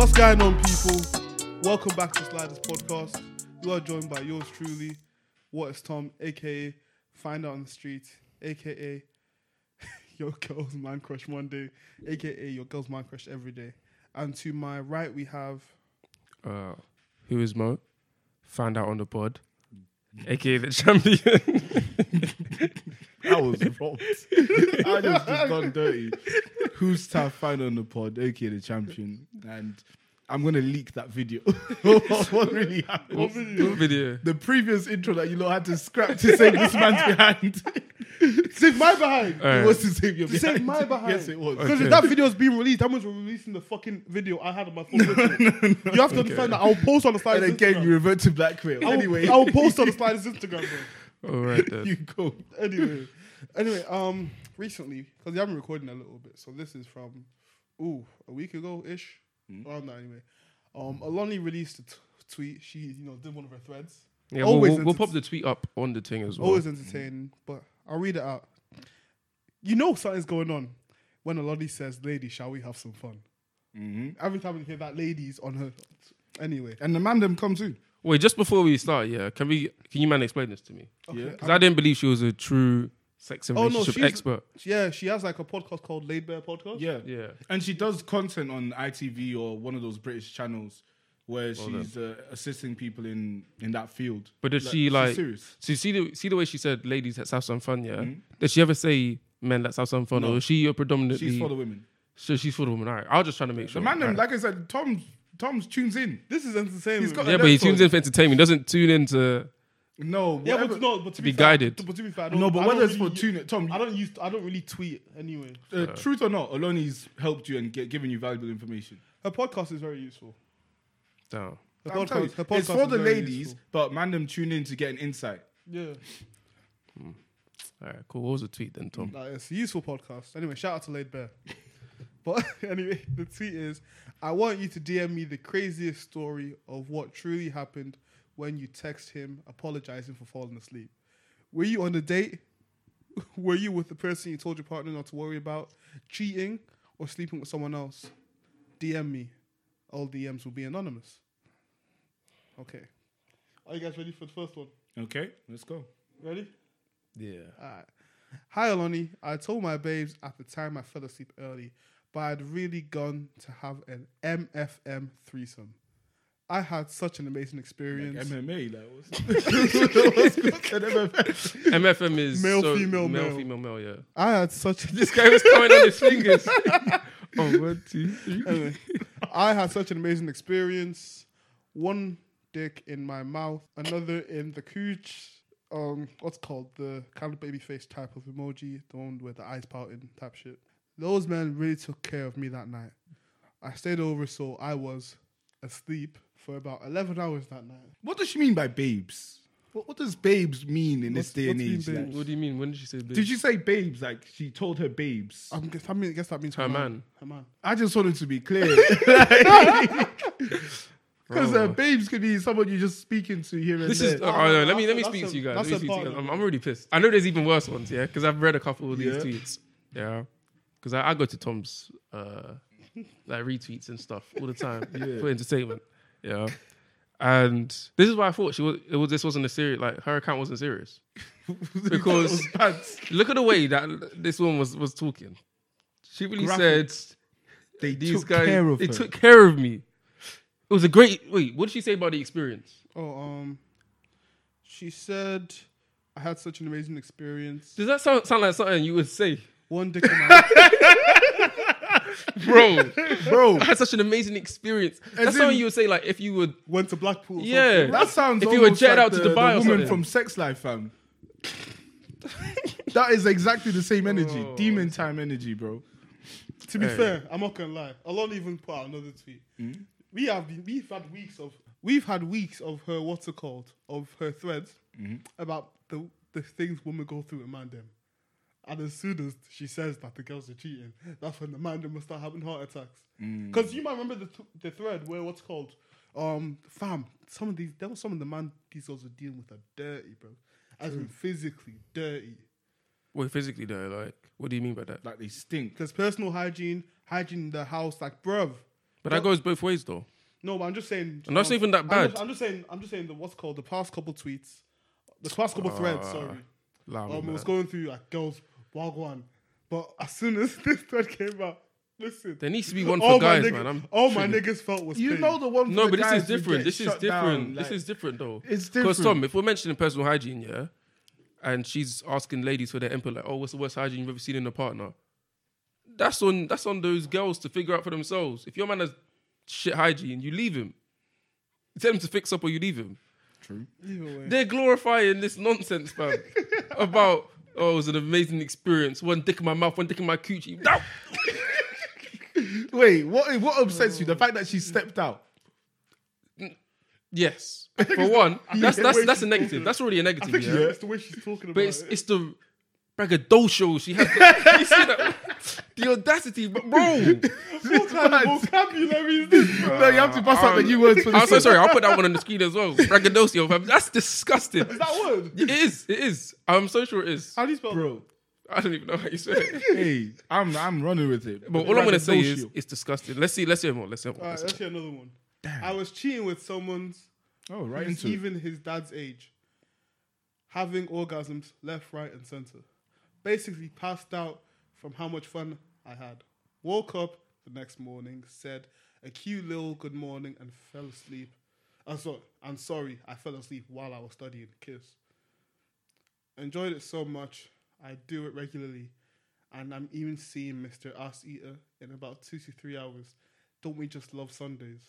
What's going on, people? Welcome back to Sliders Podcast. You are joined by yours truly, What is Tom, aka Find Out on the Street, aka your girl's man crush one day, aka your girl's man crush every day. And to my right, we have who is Mo? Find Out on the Pod, aka the champion. That was wrong. I just done dirty. Who's tough? Find on the pod, aka the champion, and I'm gonna leak that video. What really happened? what video? The previous intro that you lot had to scrap to save this man's behind. Save my behind. It was to save your To behind. save my behind. Yes, it was. Because Okay. if that video is being released, that means we're releasing the fucking video I had on my phone. You have to understand that. I'll post on the Sliders And again, Instagram. you revert to blackmail. Anyway, I'll post on the Sliders Instagram, bro. All right then. you go. Anyway, recently, because we haven't recorded in a little bit, so this is from, a week ago-ish. Around that anyway. Aloni released a tweet. She, did one of her threads. Yeah, Always we'll pop the tweet up on the thing as well. Always entertaining, but I'll read it out. You know something's going on when Aloni says, "Ladies, shall we have some fun?" Every time we hear that, ladies on her. Anyway. And the man them come too. Wait, just before we start, can you man explain this to me? Okay. Yeah. Because I didn't believe she was a true sex and Oh, no, relationship she's- expert. Yeah, she has like a podcast called Laid Bear Podcast. Yeah. And she does content on ITV or one of those British channels where she's assisting people in that field. But did Like, she she's like? serious. So you see the way she said, "Ladies, let's have some fun." Yeah. Did she ever say, "Men, let's have some fun"? No. Or is she predominantly? She's for the women. So she's for the woman. All right. I was just trying to make The sure. man them, All right. like I said, Tom's tunes in. This is entertainment. He's got Yeah, but he tunes in for entertainment. He doesn't tune in to. No, Yeah, whatever. but no, but to be be fair, guided. But to be fair, No, but I whether don't it's for really- tune it, Tom. I don't really tweet anyway. Truth or not, Aloni's helped you and given you valuable information. Her podcast is very useful. Damn. Her I'm telling you, her podcast it's for is the very ladies, useful. but man them tune in to get an insight. Yeah, All right. Cool. What was the tweet then, Tom? it's a useful podcast. Anyway, shout out to Laid Bear. But anyway, the tweet is: I want you to DM me the craziest story of what truly happened when you text him apologizing for falling asleep. Were you on a date? Were you with the person you told your partner not to worry about? Cheating or sleeping with someone else? DM me. All DMs will be anonymous. Okay. Are you guys ready for the first one? Okay, let's go. Ready? Yeah. Alright. Hi, Aloni. I told my babes at the time I fell asleep early, but I'd really gone to have an MFM threesome. I had such an amazing experience. MMA, like what's MFM? MFM is Male, female, male. female, male. Yeah. I had such This guy was counting on his fingers. Oh, 1, 2, 3. Anyway, I had such an amazing experience. One dick in my mouth, another in the cooch. What's called the kind of baby face type of emoji, the one with the eyes pouting type shit. Those men really took care of me that night. I stayed over, so I was asleep for about 11 hours that night. What does she mean by babes? What does babes mean in this What's- day and what's age? mean Like, babes? What do you mean? When did she say babes? did you say babes? Like she told her babes? I guess that means Her man. Her man. I just wanted to be clear. Because Bro. babes could be someone you're just speaking to here and This there. is. Let me that's speak a- to you guys. that's Let me a speak to you part guys. of I'm already pissed. I know there's even worse ones, yeah, because I've read a couple of these Yeah. tweets. Yeah, because I go to Tom's like retweets and stuff all the time for entertainment. Yeah, and this is why I thought this wasn't a serious. Like her account wasn't serious because look at the way that this one was talking. She really Graphic. said they these took guys care of they her. took care of me. It was a great. Wait, what did she say about the experience? She said, I had such an amazing experience. Does that sound like something you would say? One dick in my Bro, I had such an amazing experience. That's in- something you would say, like, if you would, went to Blackpool. or yeah. something. That sounds If you were almost jetted like out to the Dubai or woman something. from Sex Life, fam. That is exactly the same energy. Oh. Demon time energy, bro. To be fair, I'm not gonna lie. Alon even put out another tweet. We've had weeks of her what's it called of her threads about the things women go through with man them. And as soon as she says that the girls are cheating, that's when the man them will start having heart attacks. Because you might remember the thread where what's called fam. Some of the man these girls are dealing with are dirty, bro. As in physically dirty. Wait, physically though, like, what do you mean by that? Like they stink. Because personal hygiene in the house, like, bruv, But that goes both ways, though. No, but I'm just saying. And that's not even that bad. I'm just saying the what's called the past couple tweets, the past couple threads. Sorry, Allow me, it was man. going through like girls, wagwan. But as soon as this thread came out, listen, There needs to be one all for my guys, niggas- man. all my niggas felt was You pain. know the one. For No, the but this guys is who different. get This is shut different. down, This like- is different, though. It's Because different. Tom, if we're mentioning personal hygiene, yeah, and she's asking ladies for their input, like, "Oh, what's the worst hygiene you've ever seen in a partner?" That's on those girls to figure out for themselves. If your man has shit hygiene, you leave him. You tell him to fix up, or you leave him. True. Either way. They're glorifying this nonsense, fam, about it was an amazing experience. One dick in my mouth, one dick in my coochie. No! Wait, what upsets you? The fact that she stepped out. Yes, for one, that's the way a she's negative. talking. That's already a I negative. think Yeah, it's the way she's talking about but it. it's the braggadocio she has. You see that? The audacity, but bro. What kind of vocabulary is this, bro? No, you have to bust out the new words for I'm this. so sorry. I'll put that one on the screen as well. Braggadocio, fam. That's disgusting. Is that word? It is. It is. I'm so sure it is. How do you spell Bro, I don't even know how you say it. hey, I'm running with it. But all I'm gonna say is Braggadocio. it's disgusting. Let's hear more. Let's hear more. Alright, Let's let's hear hear another one. Damn. I was cheating with someone's Oh, right who's into it. even his dad's age, having orgasms left, right, and center. Basically, passed out from how much fun I had. Woke up the next morning, said a cute little good morning, and fell asleep. I'm sorry, I fell asleep while I was studying. Kiss. Enjoyed it so much, I do it regularly, and I'm even seeing Mr. Ass Eater in about 2 to 3 hours. Don't we just love Sundays?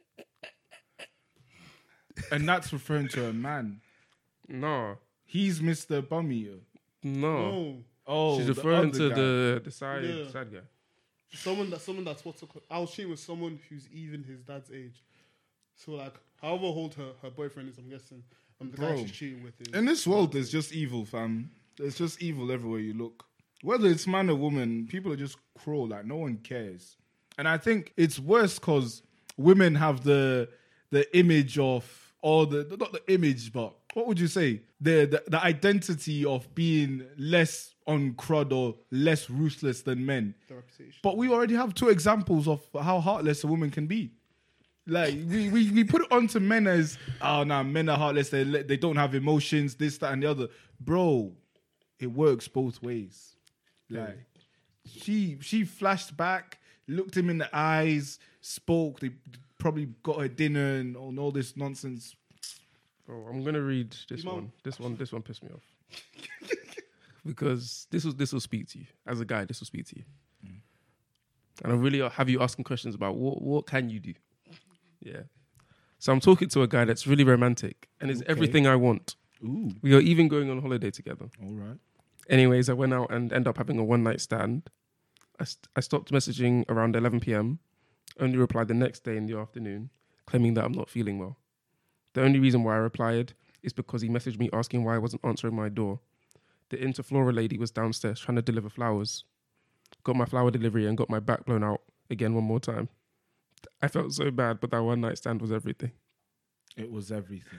And that's referring to a man. No, He's Mr. Bum Eater. no. No. Oh, She's the referring other to guy. the side Yeah. side guy. Someone that's what's it called? I was cheating with someone who's even his dad's age. So like, however old her boyfriend is, I'm guessing, the guy Bro. she's cheating with is. In this world, there's just evil, fam. There's just evil everywhere you look. Whether it's man or woman, people are just cruel. Like, no one cares. And I think it's worse because women have the image of, or not the image, but what would you say? The identity of being less on crud or less ruthless than men. The reputation. But we already have 2 examples of how heartless a woman can be. Like, we put it onto men as, oh, no, men are heartless. They don't have emotions, this, that, and the other. Bro, it works both ways. Like, she flashed back, looked him in the eyes, spoke. They probably got her dinner and all this nonsense. Oh, I'm gonna read this Mom. one. This one pissed me off. Because this will speak to you. As a guy, this will speak to you. And I really have you asking questions about what can you do? Yeah. So I'm talking to a guy that's really romantic and is Okay. everything I want. Ooh, We are even going on holiday together. all right. Anyways, I went out and ended up having a one-night stand. I stopped messaging around 11 p.m. Only replied the next day in the afternoon, claiming that I'm not feeling well. The only reason why I replied is because he messaged me asking why I wasn't answering my door. The Interflora lady was downstairs trying to deliver flowers. Got my flower delivery and got my back blown out again one more time. I felt so bad, but that one night stand was everything. It was everything.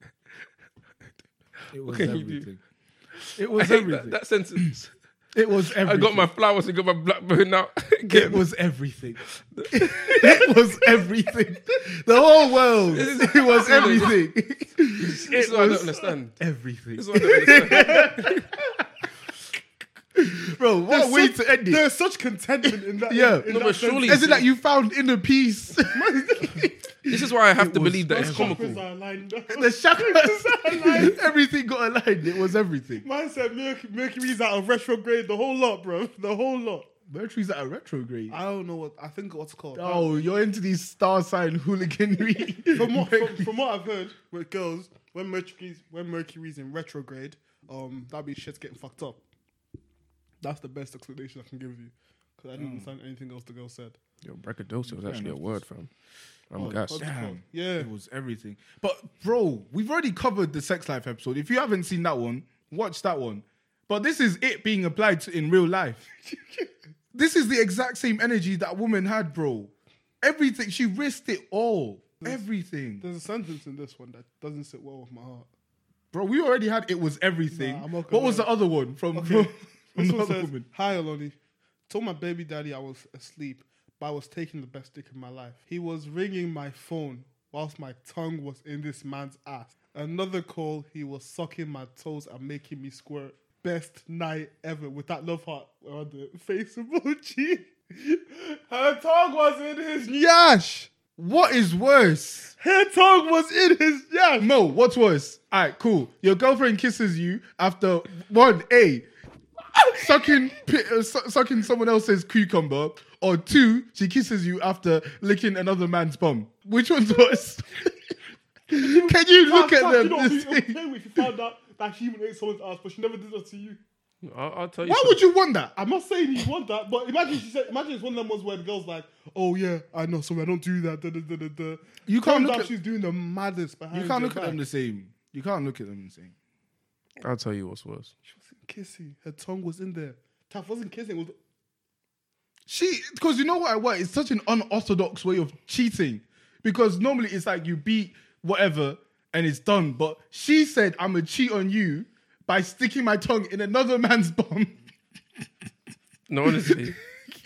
It was What can you do? everything. It I was hate everything. that sentence. It was everything. I got my flowers and got my black blown out It again. was everything. It was everything. The whole world. It was everything. This is what I don't understand. Everything. This is what I don't understand. Bro, what a way to end it. There's such contentment in that. Yeah. in No, that but surely- Is it that you found inner peace? This is why I have to was believe that it's sentence. comical. Chakras are lined up. The chakras. Everything got aligned. It was everything. Man said Mercury's out of retrograde. The whole lot, bro. The whole lot. Mercury's at a retrograde. I don't know what. I think what's it called. Oh, you're into these star sign hooliganry. From what I've heard with girls, when Mercury's in retrograde, that means shit's getting fucked up. That's the best explanation I can give you, because I didn't understand anything else the girl said. Yo, braggadocio was actually a word, fam. I'm Oh, gassed. what's it called? Damn. Yeah. It was everything. But, bro, we've already covered the sex life episode. If you haven't seen that one, watch that one. But this is it being applied to in real life. This is the exact same energy that woman had, bro. Everything. She risked it all. Everything. There's a sentence in this one that doesn't sit well with my heart. Bro, we already had it was everything. Nah, I'm not What gonna was lie. the other one from Okay. from This the one other says, woman? "Hi, Aloni. Told my baby daddy I was asleep, but I was taking the best dick in my life. He was ringing my phone whilst my tongue was in this man's ass. Another call, he was sucking my toes and making me squirt. Best night ever with that love heart on the face emoji. Her tongue was in his yash. What is worse? Her tongue was in his yash. Mo, what's worse? All right, cool. Your girlfriend kisses you after sucking someone else's cucumber, or 2, she kisses you after licking another man's bum. Which one's worse? Can you look at them? You know, it'd be okay if you found out that she even ate someone's ass, but she never did that to you. I'll tell you. Why would you want that? I'm not saying you want that, but imagine it's one of them ones where the girl's like, "Oh yeah, I know, sorry, I don't do that." You can't look at. at. She's doing the maddest behind. You can't your look at back. them the same. You can't look at them the same. I'll tell you what's worse. She wasn't kissing. Her tongue was in there. Taff wasn't kissing. It was Because you know what? It's such an unorthodox way of cheating. Because normally it's like you beat whatever and it's done. But she said, "I'm gonna cheat on you by sticking my tongue in another man's bum." No, honestly.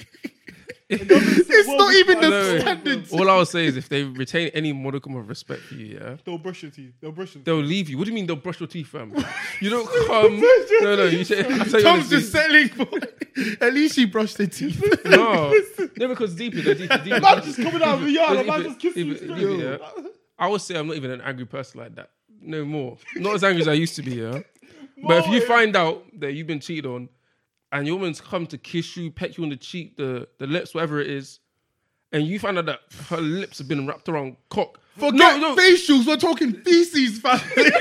It's not even No, the standards. All I would say is if they retain any modicum of respect for you, yeah, they'll brush your teeth. they'll leave you. What do you mean they'll brush your teeth, fam? You don't come. No. You should. I tell you Tom's honestly, just settling for. At least she brushed her teeth. no, because deeper. Man just coming out of the yard. Man just kissing you. Yeah. I would say I'm not even an angry person like that. No more. Not as angry as I used to be, yeah. But if you find out that you've been cheated on, and your woman's come to kiss you, pet you on the cheek, the lips, whatever it is, and you find out that her lips have been wrapped around cock. Forget facials, we're talking feces, fam.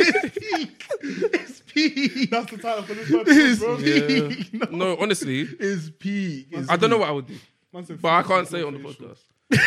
It's peak. That's the title for this It's episode, bro. peak. No, honestly, It's peak. I don't know what I would do, Man said but I feces, can't say it no on the facial.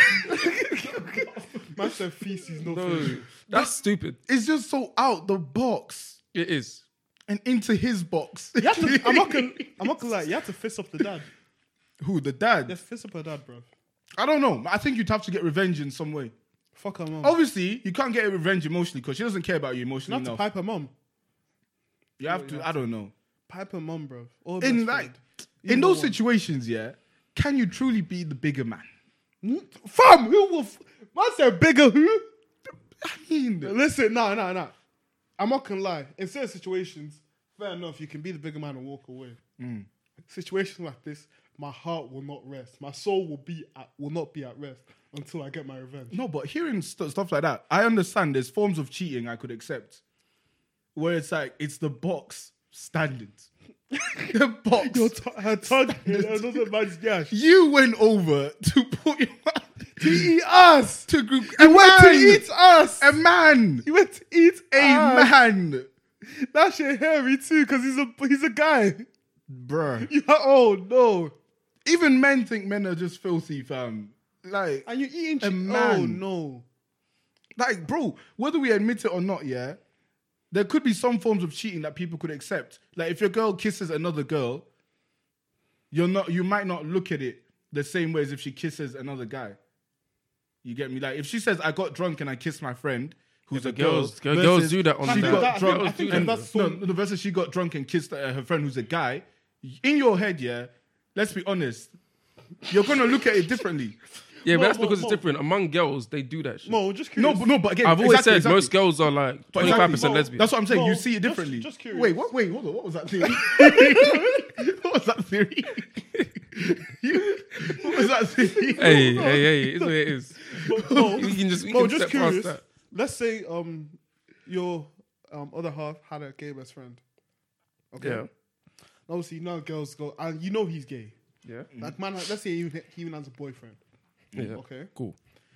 podcast. Man said feces, no No, facial. that's stupid. It's just so out the box It is. and into his box. You have to, I'm not gonna lie. You have to fist up the dad. Who, the dad? Just fist up her dad, bro. I don't know. I think you'd have to get revenge in some way. Fuck her mom. Obviously, you can't get revenge emotionally because she doesn't care about you you emotionally have to enough. pipe her mom. You have to, I don't know. Pipe her mom, bro. Or In best like, friend. in Either those one. situations, yeah, can you truly be the bigger man? Fam, who will? Man said bigger who? I mean, Listen, nah. I'm not gonna lie. In certain situations, fair enough, you can be the bigger man and walk away. Situations like this, my heart will not rest. My soul will not be at rest until I get my revenge. no, but hearing stuff like that, I understand there's forms of cheating I could accept. Where it's like, it's the box standards. The box. Her tongue in another man's gash. You went over to put your To eat us. to group. He went to eat us. A man. He went to eat A us. man. That shit hairy too, because he's a guy. Bruh. Oh no. Even men think men are just filthy, fam. Like, And you're eating A man. Oh no. like, bro, whether we admit it or not, yeah, there could be some forms of cheating that people could accept. Like, if your girl kisses another girl, you might not look at it the same way as if she kisses another guy. You get me? Like, if she says, "I got drunk and I kissed my friend," who's a girl, Girls do that on she the got drunk. I think and that's no, versus she got drunk and kissed her friend who's a guy. In your head, yeah, let's be honest, you're gonna look at it differently. Yeah, but Mo, that's Mo, because Mo. it's different. Among girls, they do that shit. Mo, just curious. But again, I've always exactly, said most girls are like But 25% exactly. lesbian. That's what I'm saying. Mo, You see it just- differently. just curious. Wait, hold on. What was that theory? What was that theory? What was that theory? Hey, it's what it is. Mo, We can just Mo, just step past curious. that. Let's say your other half had a gay best friend. Okay. Yeah. Obviously, now girls go, and you know he's gay. Yeah. Like man, let's say he even has a boyfriend. Yeah. Okay. Cool.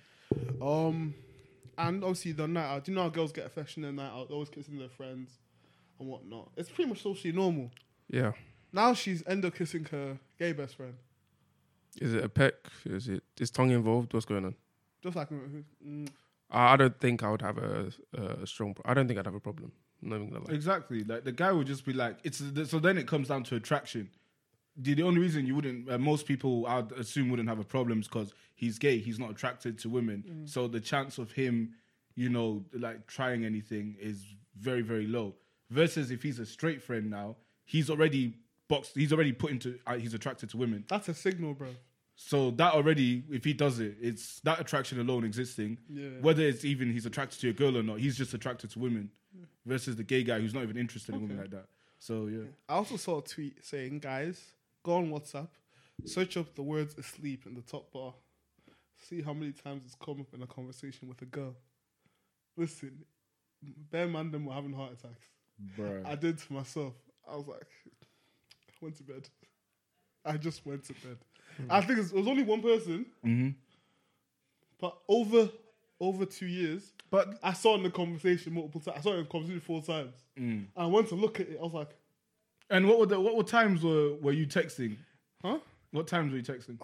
And obviously the night out. Do you know how girls get affectionate night out? They're always kissing their friends and whatnot. It's pretty much socially normal. Yeah. Now she's end up kissing her gay best friend. Is it a peck? Is tongue involved? What's going on? Just like I don't think I would have a strong. I don't think I'd have a problem. I'm not even gonna lie. Exactly. Like the guy would just be like, so then it comes down to attraction. The only reason you wouldn't, most people I'd assume wouldn't have a problem is because he's gay. He's not attracted to women. So the chance of him, like trying anything is very, very low. Versus if he's a straight friend now, he's already put into, he's attracted to women. that's a signal, bro. So that already, if he does it, it's that attraction alone existing. Yeah. Whether it's even he's attracted to a girl or not, he's just attracted to women. Versus the gay guy who's not even interested in women like that. So yeah. I also saw a tweet saying, guys, go on WhatsApp, search up the words asleep in the top bar. See how many times it's come up in a conversation with a girl. Listen, bare man them were having heart attacks. Bruh. I did to myself. I was like, I went to bed. I just went to bed. I think it was only one person, but over 2 years, But I saw it in the conversation multiple times. I saw it in the conversation 4 times. And I went to look at it. I was like, and what were times were you texting? huh? What times were you texting?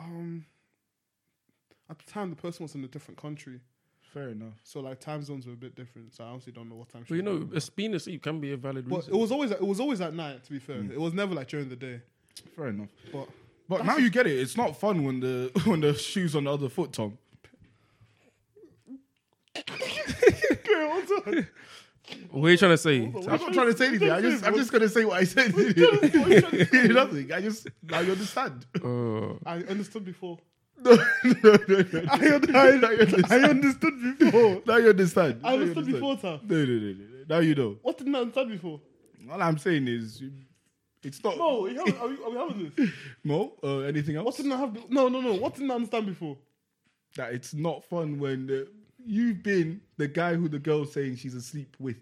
At the time, the person was in a different country. Fair enough. So, like, time zones were a bit different. So, I honestly don't know what time she Well, you was. know, being asleep can be a valid But reason. it was always at night, to be fair. It was never, like, during the day. Fair enough. But now you get it. It's not fun when the shoe's on the other foot, Tom. What are you trying to say? I'm not trying to say anything. I'm just gonna say what I said. Nothing. Now you understand. I understood before. No. I understood before. Now you understand. I understood before, Tom. No. Now you know. What didn't I understand before? All I'm saying is, it's not. No, are we having this? Mo, anything else? What didn't I have? No. What didn't I understand before? That it's not fun when you've been the guy who the girl's saying she's asleep with.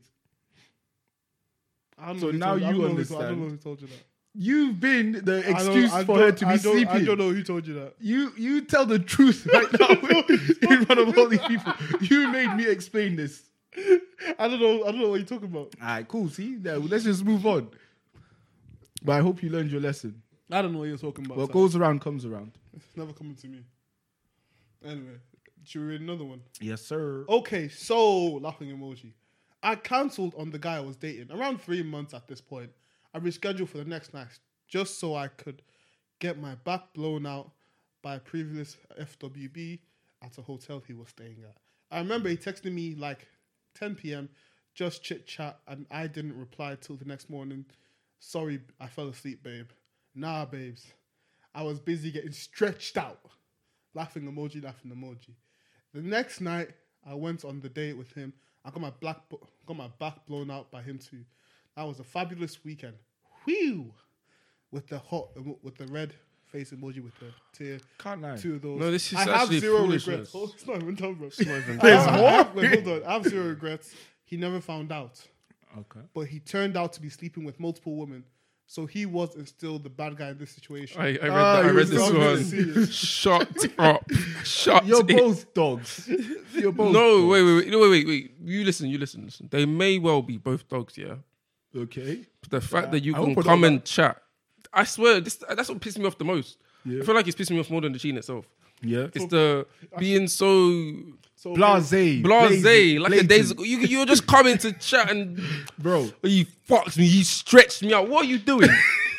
I don't know So who now told- I you don't know who- understand. I don't know who told you that. You've been the I don't- excuse I for don't- her to be I don't- sleeping. I don't know who told you that. You tell the truth right now in front of all these people. You made me explain this. I don't know what you're talking about. All right, cool. See, let's just move on. But I hope you learned your lesson. I don't know what you're talking about. What Sam. goes around comes around. It's never coming to me. Anyway, should we read another one? Yes, sir. Okay, so laughing emoji. I cancelled on the guy I was dating around 3 months at this point. I rescheduled for the next night just so I could get my back blown out by a previous FWB at a hotel he was staying at. I remember he texted me like 10 p.m. just chit chat, and I didn't reply till the next morning. Sorry, I fell asleep, babe. Nah, babes. I was busy getting stretched out. Laughing emoji. The next night, I went on the date with him. I got my back blown out by him too. That was a fabulous weekend. Whew! With the red face emoji with the tear. Can't lie. 2 of those. No, this is I have actually 0 foolishness. regrets. Oh, it's not even done, bro. It's not even There's done. more? Wait, hold on. I have 0 regrets. He never found out. Okay. But he turned out to be sleeping with multiple women. So he was still the bad guy in this situation. I read you this were one. serious. Shut up. Shut You're it. both dogs. You're both No, dogs. wait. You listen. They may well be both dogs, yeah. Okay. But the fact that you I can hope I come don't and chat, I swear, that's what pissed me off the most. Yeah. I feel like it's pissing me off more than the cheating itself. Yeah. It's the being so So Blasé. like a days blatant. ago. You're just coming to chat and Bro. you fucked me, you stretched me out. What are you doing?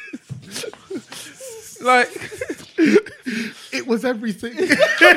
Like, It was everything. It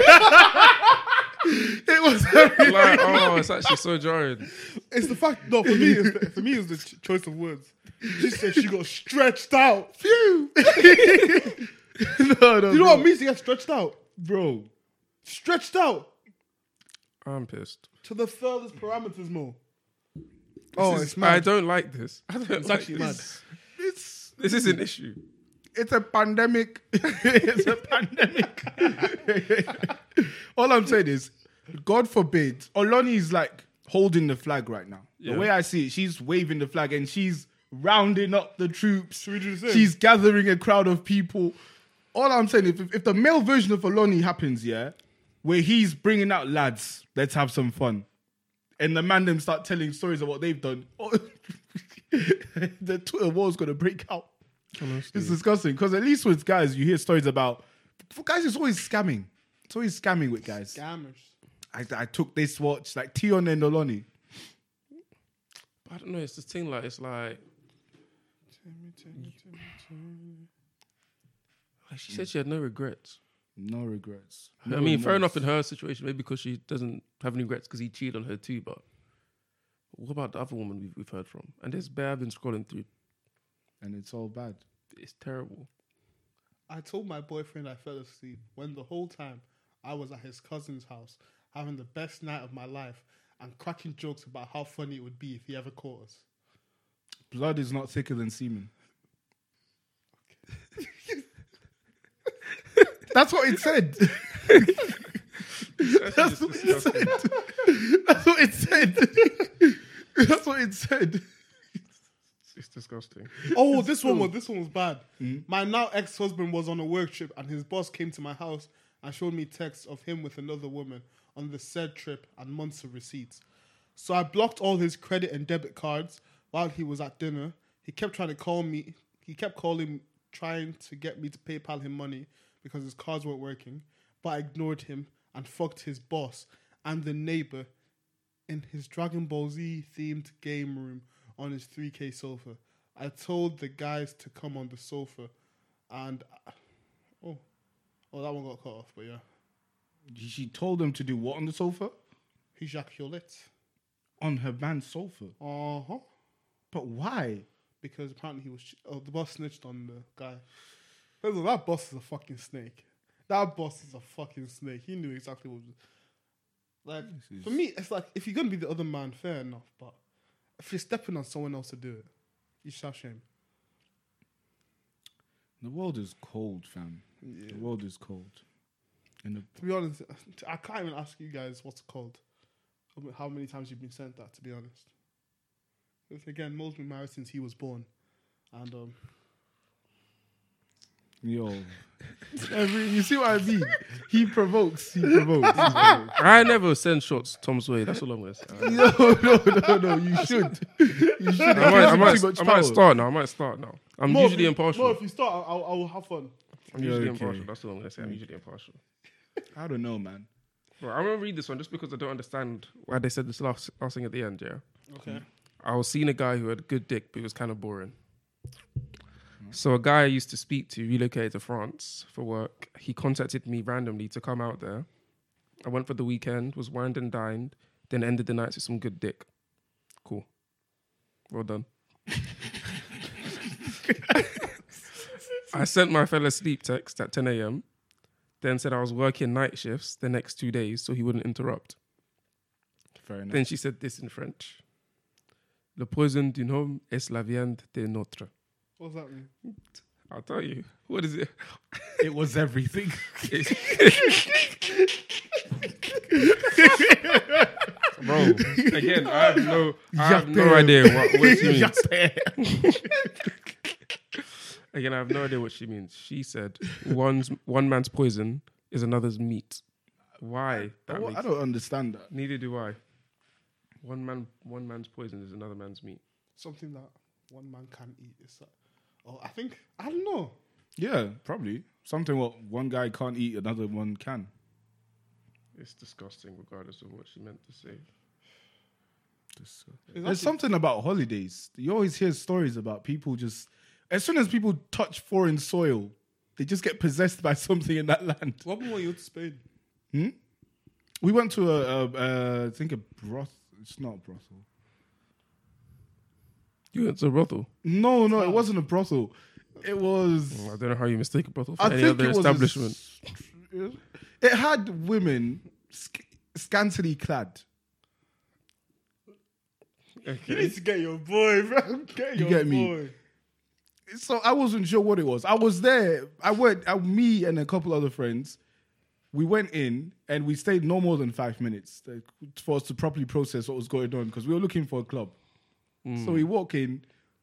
was everything. like, oh, it's actually so jarring. It's the fact. No, for me, it's the choice of words. She said she got stretched out. Phew. no, You know what it means to get stretched out? bro? Stretched out I'm pissed. to the furthest parameters, more. Oh, it's I mad. don't like this. I don't It's like actually this. mad. This is an issue. It's a pandemic. It's a pandemic. All I'm saying is, God forbid, Oloni's like holding the flag right now. Yeah. The way I see it, she's waving the flag and she's rounding up the troops. Should we do the same? She's gathering a crowd of people. All I'm saying, if the male version of Oloni happens, yeah, where he's bringing out lads, let's have some fun, and the man them start telling stories of what they've done, the Twitter war's gonna break out. Honestly. It's disgusting because at least with guys, you hear stories about. For guys, it's always scamming. It's always scamming with guys. Scammers. I took this watch, like Tion and Oloni. I don't know. It's this thing like, it's like she said she had no regrets. No regrets. I mean, fair enough in her situation, maybe because she doesn't have any regrets because he cheated on her too. But what about the other woman we've heard from? And there's bear I've been scrolling through. And it's all bad. It's terrible. I told my boyfriend I fell asleep when the whole time I was at his cousin's house having the best night of my life and cracking jokes about how funny it would be if he ever caught us. Blood is not thicker than semen. That's what it said. That's what it said. That's what it said. That's what it said. It's disgusting. Oh, this one was bad. My now ex-husband was on a work trip and his boss came to my house and showed me texts of him with another woman on the said trip and months of receipts. So I blocked all his credit and debit cards while he was at dinner. He kept trying to call me. He kept calling, trying to get me to PayPal him money because his cards weren't working. But I ignored him and fucked his boss and the neighbor in his Dragon Ball Z themed game room on his 3K sofa. I told the guys to come on the sofa and... Oh, that one got cut off, but yeah. She told him to do what on the sofa? Ejaculate. On her man's sofa? Uh-huh. But why? Because apparently the boss snitched on the guy. Listen, that boss is a fucking snake. That boss is a fucking snake. He knew exactly what was... Like, for me, it's like, if you're going to be the other man, fair enough, but if you're stepping on someone else to do it, you should have shame. The world is cold, fam. Yeah. The world is cold. To be honest, I can't even ask you guys what's it called. How many times you've been sent that, to be honest. Because again, Mo's been married since he was born. And, Yo. You see what I mean? He provokes. I never send shots Tom's way. That's all I'm going to say. No. You should. I might start now. I'm usually impartial. No, if you start, I'll have fun. I'm usually impartial. That's all I'm going to say. I'm usually impartial. I don't know, man. Bro, I'm going to read this one just because I don't understand why they said this last thing at the end, yeah? Okay. I was seeing a guy who had a good dick, but he was kind of boring. So a guy I used to speak to relocated to France for work. He contacted me randomly to come out there. I went for the weekend, was wined and dined, then ended the night with some good dick. Cool. Well done. I sent my fella sleep text at 10 a.m., then said I was working night shifts the next 2 days so he wouldn't interrupt. Fair enough. Then she said this in French. Le poison d'un homme est la viande de notre. What's that mean? I'll tell you. What is it? It was everything. Bro, again, I have no idea what she means. Again, I have no idea what she means. She said one man's poison is another's meat. Why? I don't understand that. Neither do I. One man's poison is another man's meat. Something that one man can eat is that. Oh, I don't know. Yeah, probably. Something what one guy can't eat, another one can. It's disgusting regardless of what she meant to say. There's something about holidays. You always hear stories about people just... As soon as people touch foreign soil, they just get possessed by something in that land. What about you to Spain? We went to I think a brothel. It's not a brothel. You went to a brothel? No, it wasn't a brothel. It was... I don't know how you mistake a brothel for any other establishment. It had women scantily clad. Okay. You need to get your boy, bro. You get me? So I wasn't sure what it was. I was there. Me and a couple other friends, we went in and we stayed no more than 5 minutes for us to properly process what was going on because we were looking for a club. So we walk in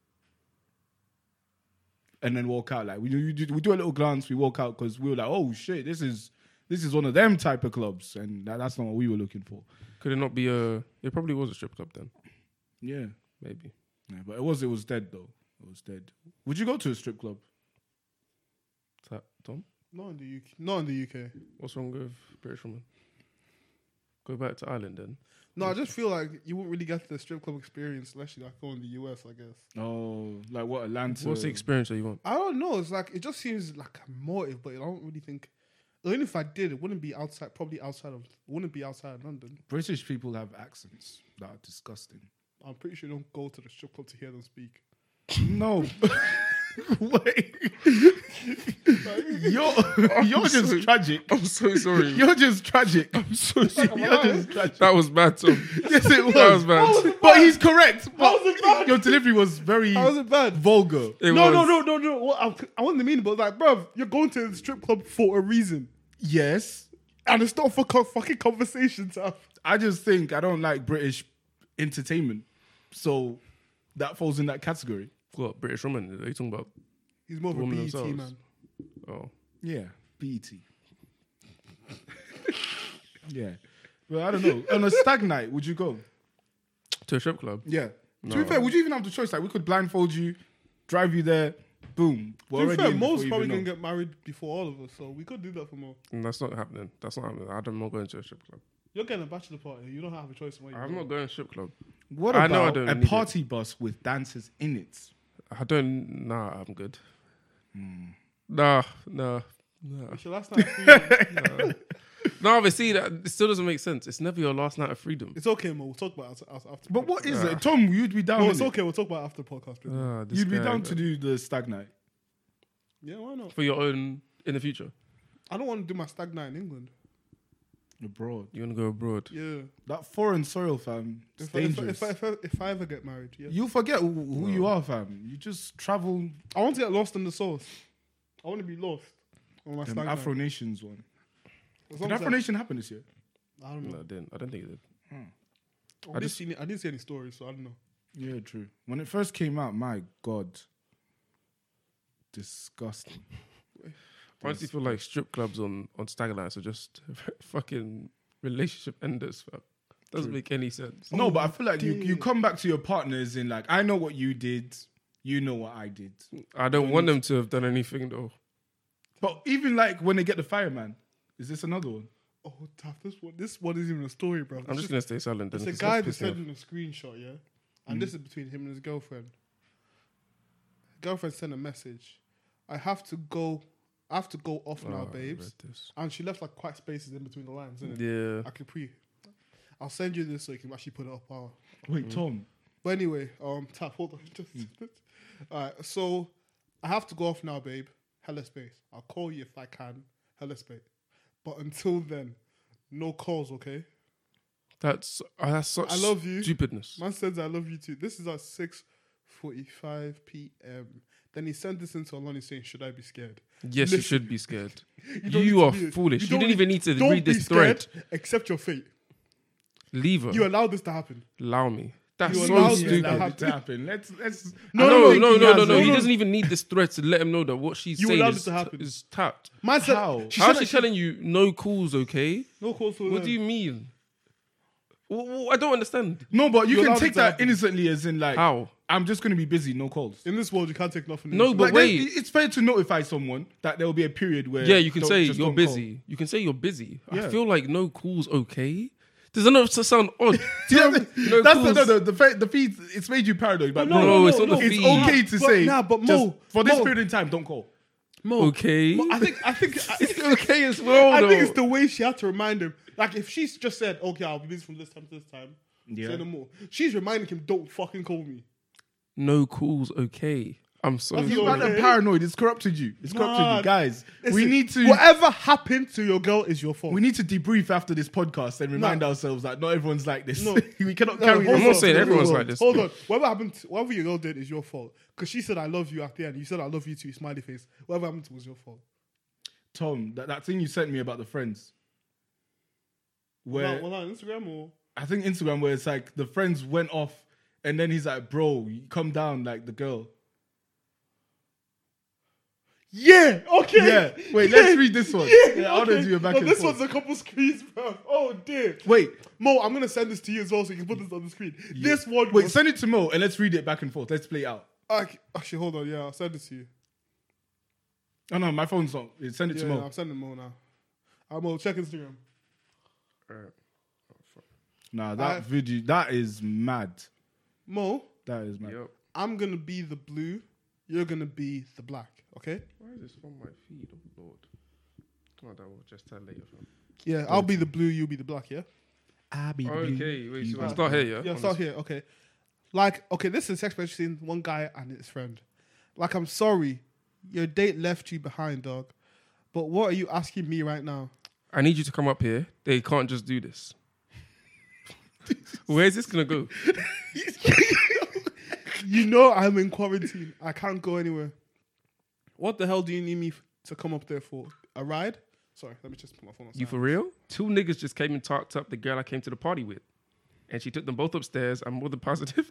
and then walk out. Like we do a little glance, we walk out because we were like, oh shit, this is one of them type of clubs, and that's not what we were looking for. Could it not be it probably was a strip club then. Yeah. Maybe. Yeah, but it was dead though. It was dead. Would you go to a strip club? Is that Tom? Not in the UK. What's wrong with British women? Go back to Ireland then. No, I just feel like you won't really get the strip club experience unless you go in the US, I guess. Oh, like what, Atlanta? What's the experience that you want? I don't know. It's like, it just seems like a motive, but I don't really think... Even if I did, it wouldn't be outside London. British people have accents that are disgusting. I'm pretty sure you don't go to the strip club to hear them speak. No. Wait. You're just tragic. I'm so sorry. You're just tragic. I'm so sorry. You're just tragic. That was bad, Tom. Yes, it was. That was bad. But he's correct. How was it bad? Your delivery was very How was it bad? vulgar. It No. was. What I wasn't mean, but like, bruv, you're going to the strip club for a reason, Yes. and it's not for fucking conversation stuff. I just think I don't like British entertainment. So that falls in that category. What, British woman? What are you talking about? He's more of a Woman BET themselves. man. Oh. Yeah. BET. Yeah. Well, I don't know. On a stag night, would you go? To a strip club? Yeah. To No. be fair, would you even have the choice? Like, we could blindfold you, drive you there, boom. We're To be already fair, in Mo's before you probably even gonna know. get married before all of us, so we could do that for Mo. That's not happening. I'm not going to a strip club. You're getting a bachelor party. You don't have a choice. Where you I'm go. not going to a strip club. What I know I about don't a need party bus with dancers in it? Nah, I'm good. Nah. It's your last night. of freedom. No, but see, that it still doesn't make sense. It's never your last night of freedom. It's okay, Mo. We'll talk about it after. But what is it? Tom, you'd be down No, on it's it. okay. We'll talk about it after the podcast. please. This You'd be guy, down man. to do the stag night. Yeah, why not? For your own in the future. I don't want to do my stag night in England. Abroad. You want to go abroad? Yeah. That foreign soil, fam. It's dangerous. If I ever get married, yeah. You forget who you are, fam. You just travel. I want to get lost in the sauce. I want to be lost on my stag night. Afro Nations one. As long Did as Afro Nation happen this year? I don't know. No, I didn't. I don't think it did. I didn't see any stories, so I don't know. Yeah, true. When it first came out, my God. Disgusting. I honestly feel like strip clubs on stag nights are just fucking relationship enders. Fam. Doesn't make any sense. No, but I feel like you come back to your partners in like, I know what you did. You know what I did. I don't want them to have done anything though. But even like when they get the fireman, is this another one? Oh, tough. This one isn't even a story, bro. I'm just gonna stay silent. It's Then, a 'cause guy that's that pissing sent me him a screenshot, yeah? And this is between him and his girlfriend. Girlfriend sent a message. I have to go off now, off. Oh, I babes. read this. And she left like quite spaces in between the lines, innit? Yeah. I could I'll send you this so you can actually put it up. Wait, Tom. But anyway, tap, hold on. Alright, so I have to go off now, babe. Hella space. I'll call you if I can. Hella space. But until then, no calls, okay? That's such I love you. stupidness. Man says I love you too. This is at 6:45 p.m. Then he sent this into Alani saying, should I be scared? Yes, you Listen. should be scared. don't You need are to be- foolish. You don't didn't even need to don't read be this scared, thread. Accept your fate. Leave her. You allowed this to happen. Allow me. That's You so allowed this stupid. to Allow happen. it to happen. Let's. No. No. He doesn't even need this thread to let him know that what she's You saying allowed is, it to happen. is tapped. Man said, How? How's said she that telling you no calls, okay? no calls for What them. do you mean? I don't understand. No, but you You're can allowed take to that happen. innocently as in like, How? I'm just going to be busy, no calls. In this world, you can't take nothing. No, but Like, wait. it's fair to notify someone that there will be a period where. Yeah, you can say just you're don't call. busy. You can say you're busy. I Yeah. feel like no calls, okay? Does that not sound odd? Yeah, No that's calls. the feed. It's made you paranoid. But No, it's not the It's feed. okay to But- say. nah, but just Mo, for this Mo. period in time, don't call. Mo, Okay. I think It's okay as well, I though. think it's the way she had to remind him. Like if she's just said, "Okay, I'll be busy from this time to this time," say no more. She's reminding him, "Don't fucking call me." No calls, okay? I'm so That's You your- man are paranoid. It's corrupted you. It's corrupted Nah, you, guys. We Listen, need to. Whatever happened to your girl is your fault. We need to debrief after this podcast and remind ourselves that not everyone's like this. No. We cannot No, carry hold this I'm not on. saying Hold everyone's on. like this. Hold on. Whatever your girl did is your fault. Because she said, "I love you" at the end. You said, "I love you too." Smiley face. Whatever happened was your fault. Tom, that thing you sent me about the friends. Where Was that on Instagram or? I think Instagram, where it's like the friends went off and then he's like, bro, you come down like the girl. Yeah. Okay. Yeah. Wait, let's read this one. Yeah, I want to do a back and this forth. one's a couple screens, bro. Oh dear. Wait, Mo, I'm gonna send this to you as well, so you can put this on the screen. This one. wait, was, send it to Mo and let's read it back and forth. Let's play it out. Actually, hold on. Yeah, I'll send it to you. Oh no, my phone's on. Send it to Yeah, Mo. I'm sending Mo now. Mo, check Instagram. Nah, that video, that is mad. Mo, That is mad. Yep. I'm gonna be the blue. You're gonna be the black. Okay? Why is this on my feed? Oh Lord. Come on, we'll just tell later. Fam. Yeah, I'll be the blue. You be the black. Yeah. I'll be Okay, wait. So I'll start here, yeah. Yeah, start here. Okay. Like, okay, this is sex between one guy and his friend. Like, I'm sorry, Your date left you behind, dog. But what are you asking me right now? I need you to come up here. They can't just do this. Where's this gonna go? You know I'm in quarantine. I can't go anywhere. What the hell do you need me to come up there for? A ride? Sorry, let me just put my phone on You silent. for real? 2 niggas just came and talked up the girl I came to the party with. And she took them both upstairs. I'm more than positive.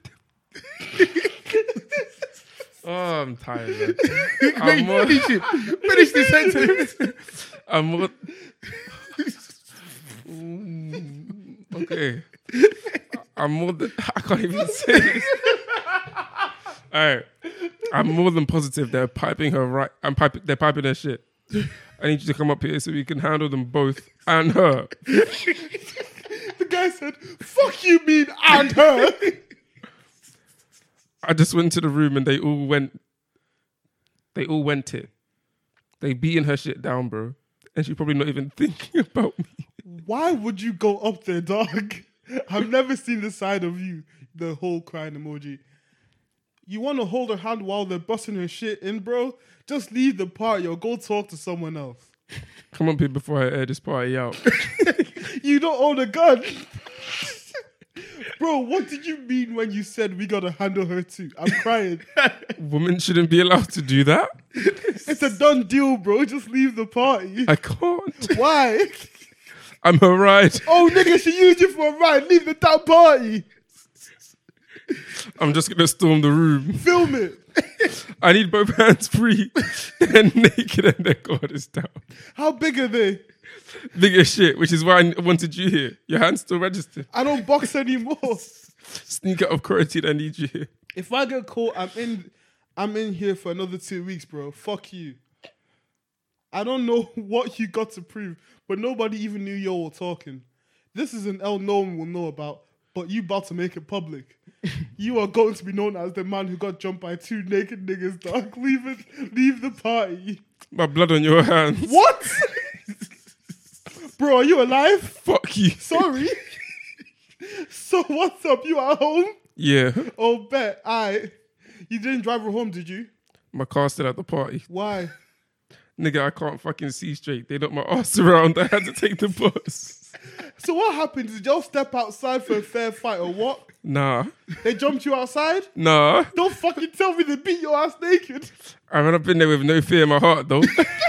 Oh, I'm tired, man. I'm more, Finish this sentence. I'm more... Okay. I'm more than... I can't even say this. All right. I'm more than positive they're piping her right. They're piping her shit. I need you to come up here so we can handle them both and her. The guy said, fuck you mean and her. I just went to the room and they all went it. They beating her shit down, bro. And she's probably not even thinking about me. Why would you go up there, dog? I've never seen the side of you. The whole crying emoji. You want to hold her hand while they're busting her shit in, bro? Just leave the party or go talk to someone else. Come up here before I air this party out. You don't own a gun. Bro, what did you mean when you said we gotta handle her too? I'm crying. Women shouldn't be allowed to do that. It's a done deal, bro. Just leave the party. I can't. Why? I'm her ride. Oh, nigga, she used you for a ride. Leave the damn party. I'm just gonna storm the room. Film it. I need both hands free. They're naked and their guard is down. How big are they? Big as shit, which is why I wanted you here. Your hand's still registered. I don't box anymore. Sneak out of quarantine, I need you here. If I get caught, I'm in here for another 2 weeks, bro. Fuck you. I don't know what you got to prove, but nobody even knew you were talking. This is an L no one will know about, but you about to make it public. You are going to be known as the man who got jumped by 2 naked niggas, dog. Leave the party. My blood on your hands. What? Bro, are you alive? Fuck you. Sorry. So what's up? You at home? Yeah. Oh, bet. You didn't drive her home, did you? My car's still at the party. Why? Nigga, I can't fucking see straight. They knocked my ass around. I had to take the bus. So what happened? Did y'all step outside for a fair fight or what? Nah. They jumped you outside? Nah. Don't fucking tell me they beat your ass naked. I ran up in there with no fear in my heart, though.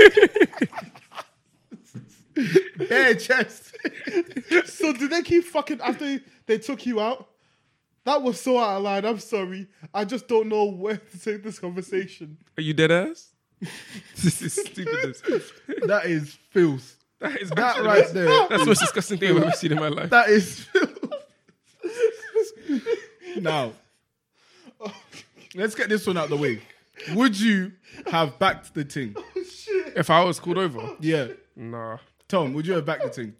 Bare chest. So did they keep fucking after they took you out? That was so out of line. I'm sorry. I just don't know where to take this conversation. Are you dead ass? This is stupidness. That is filth. That is That actually- right there. That's the most disgusting thing I've ever seen in my life. That is filth. Now, let's get this one out of the way. Would you have backed the thing? If I was called over, Yeah. nah. Tom, would you have backed the thing?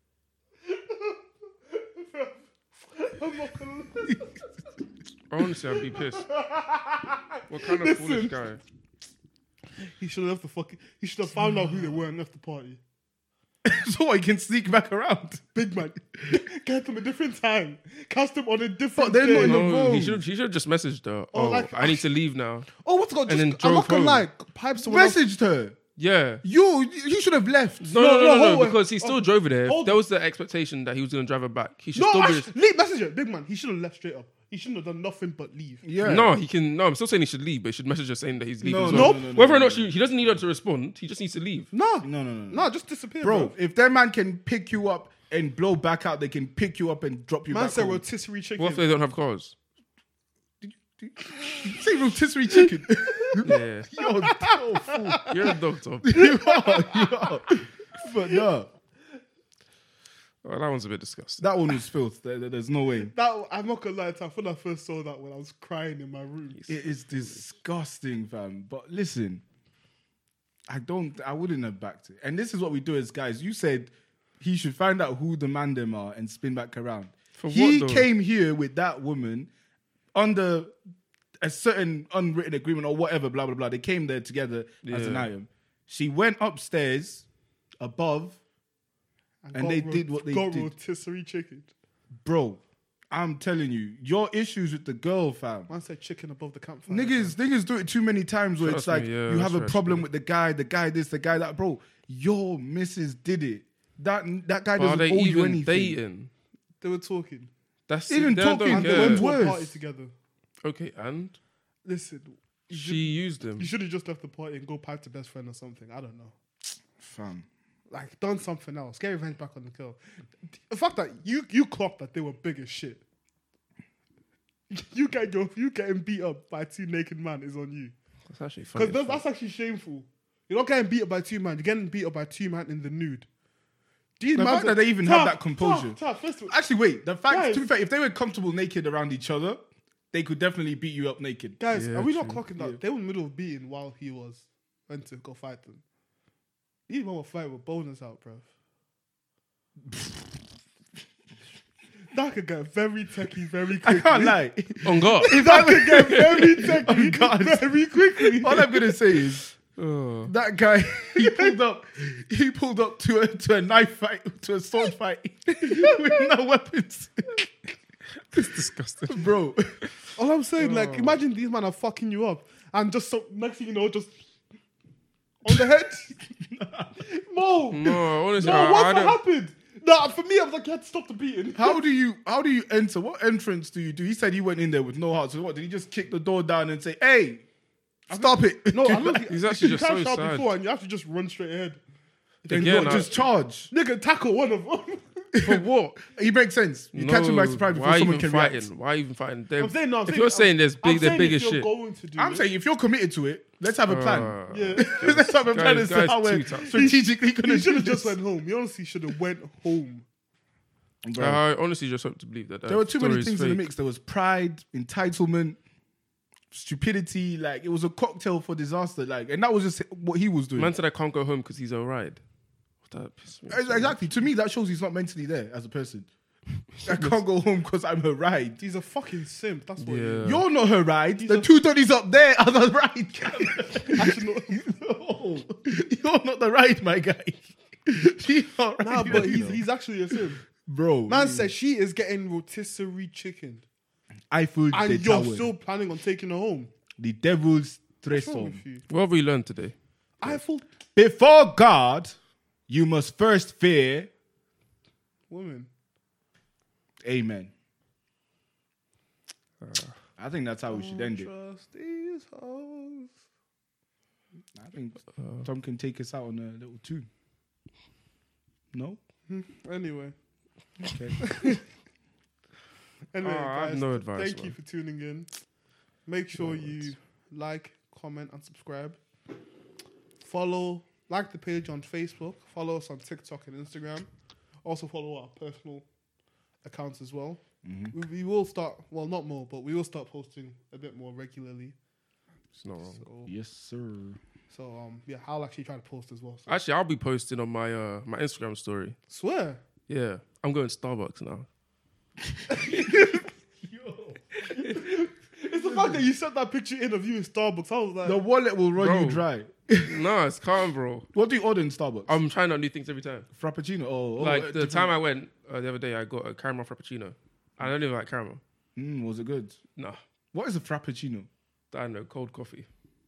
I'm not gonna lie. Honestly, I'd be pissed. What kind of foolish guy? He should have left the fucking. He should have found out who they were and left the party. So what, you can sneak back around? Big man, get them a different time. Cast them on a different But they're day. not in the No, room. he should have just messaged her. Oh, like- I need to leave now. Oh, what's going on? And then I'm not drove gonna home. lie. Pipe someone else. Messaged her. Yeah. You should have left. No, hold on. because he still drove her there. Hold There was the expectation that he was going to drive her back. He should No, still be. leave messenger. Big man, he should have left straight up. He shouldn't have done nothing but leave. Yeah. No, he can. No, I'm still saying he should leave, but he should message her saying that he's leaving. No, as no, well. no, no, Whether or no, not he doesn't need her to respond, he just needs to leave. No, just disappear, bro. Bro, if that man can pick you up and blow back out, they can pick you up and drop you Man back said home. rotisserie chicken. What if they don't have cars? Say rotisserie chicken. Yeah, You're a fool. you're a dog, Tom. You are. But no, Oh, that one's a bit disgusting. that one was filth. There's no way. That I'm not gonna lie. When I first saw that, when I was crying in my room. It is disgusting, fam. But listen, I wouldn't have backed it. And this is what we do as guys. You said he should find out who the man them are and spin back around. For He what, though? came here with that woman under a certain unwritten agreement or whatever, blah, blah, blah. They came there together as an Yeah. item. She went upstairs and they did what they got did. rotisserie chicken. Bro, I'm telling you, your issues with the girl, fam. Man said chicken above the campfire. Niggas do it too many times where Trust it's like me, yeah, you have a trust problem me. with the guy this, the guy that. Bro, your missus did it. That guy But are doesn't they owe you even anything. dating? They were talking. That's Even they don't talking, And Yeah. they went care. to a Worse. party together. Okay, and Listen, she used him. you should have just left the party and go pipe to best friend or something. I don't know. Fam. Like, done something else. Get revenge back on the girl. The fact that you clocked that they were big as shit. You getting beat up by 2 naked men is on you. That's actually funny. Because that's actually shameful. You're not getting beat up by 2 men. You're getting beat up by 2 men in the nude. These The mans fact are- that they even have that composure. First of all, Actually, wait. The fact, Guys. to be fair, if they were comfortable naked around each other, they could definitely beat you up naked. guys, Yeah, are we not true. clocking that? They were in the middle of beating while he went to go fight them. These men were fighting with bonus out, bruv. That could get very techie very quickly. I can't lie. On God. That could get very techie Oh, God. very quickly. All I'm gonna say is Oh. that guy he pulled up to a knife fight, to a sword fight with no weapons. It's disgusting. Bro. All I'm saying, like, imagine these men are fucking you up, and just so next thing you know, just on the head. Mo, No, honestly, no, I what don't. happened? Nah, for me, I was like, you had to stop the beating. How do you enter? What entrance do you do? He said he went in there with no heart. So what? Did he just kick the door down and say, "Hey, stop it"? No, I don't think He's actually you just can't so shout sad. before, and you have to just run straight ahead. Then Again, what, I- just charge. Nigga, tackle one of them. For what? He makes sense. You catch him by surprise before why someone even can fighting? react. Why even fighting? They're- I'm saying, no, I'm if saying- you're saying there's I'm big, they're saying big if as you're shit. going to do I'm it, saying if you're committed to it, let's have a plan. yeah. Let's have a plan as to guys how we're too tough. strategically going to He should do have just this. went home. He honestly should have went home. Bro. I honestly just hope to believe that. There were too many story is things in the fake. mix. There was pride, entitlement, stupidity. Like it was a cocktail for disaster. Like, and that was just what he was doing. Man said I can't go home because he's alright. That pissed me off. Exactly. To me, that shows he's not mentally there as a person. I can't go home because I'm her ride. He's a fucking simp. That's what he Yeah. is. You're not her ride. He's The a- 2 Donnies up there are the ride. Actually, no. No, you're not the ride, my guy. She's not right. Nah, but he's actually a simp. Bro. Man said she is getting rotisserie chicken, Eiffel and the you're Tower. still planning on taking her home. The devil's What's wrong threesome. with you? What have we learned today? Eiffel Before God, you must first fear. woman. Amen. I think that's how we should end it. Trust these hoes. I think Tom can take us out on a little tune. No? Anyway, Okay. anyway, I have guys, no advice, thank you man. for tuning in. Make sure you like, comment, and subscribe. Like the page on Facebook. Follow us on TikTok and Instagram. Also follow our personal accounts as well. We will start, well, not more, but we will start posting a bit more regularly. It's not wrong. So, Yes, sir. yeah, I'll actually try to post as well. So. Actually, I'll be posting on my my Instagram story. Swear. Yeah, I'm going to Starbucks now. It's the fact that you sent that picture in of you in Starbucks. I was like, The wallet will run Bro. you dry. No, it's calm, bro. What do you order in Starbucks? I'm trying out new things every time. Frappuccino. Like the time I went the other day, I got a caramel frappuccino. I don't even like caramel. Was it good? No, What is a frappuccino? I don't know, cold coffee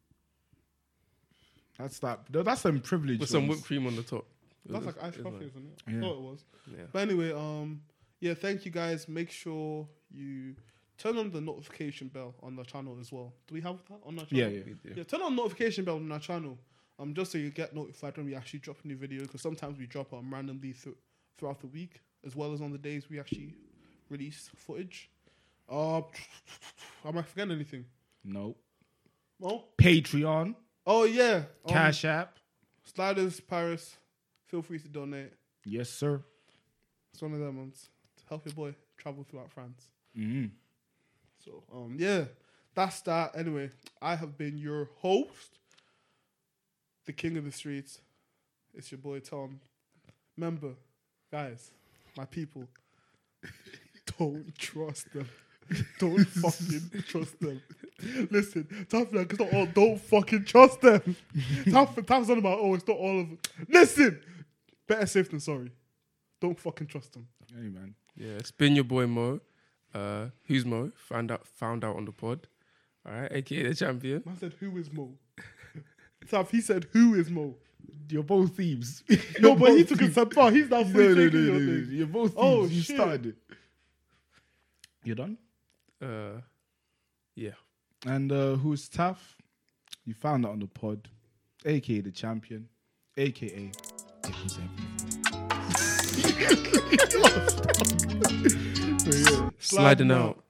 That's that. That's some privilege. with some ones. whipped cream on the top. that's like iced it's coffee, nice. isn't it? Yeah. I thought it was. Yeah. But anyway, yeah, thank you guys. Make sure you turn on the notification bell on the channel as well. Do we have that on our channel? Yeah. Yeah, turn on notification bell on our channel. Just so you get notified when we actually drop a new video. Because sometimes we drop randomly throughout the week, as well as on the days we actually release footage. Am I forgetting anything? No. No. Patreon, Oh yeah. Cash App. Sliders Paris. Feel free to donate. Yes, sir. It's one of them ones to help your boy travel throughout France. Mm-hmm. So yeah, that's that. Anyway, I have been your host, the king of the streets. It's your boy Tom. Remember, guys, my people, don't trust them. Don't fucking trust them. Listen, Tafla, it's not all. Don't fucking trust them. Taf's on about, it's not all of them. Listen, better safe than sorry. Don't fucking trust them. Hey, man. Yeah, it's been your boy Mo. Who's Mo? Found out on the pod. All right, aka the champion. Man said, "Who is Mo?" Tav, he said, "Who is Mo?" You're both thieves. No, but he took it so far. He's now fully taking your thing. You're both thieves. Oh, You shit. started it. You done? Yeah. And who's Taff? You found out on the pod, aka the champion, aka it was everything. So, yeah. Sliding out.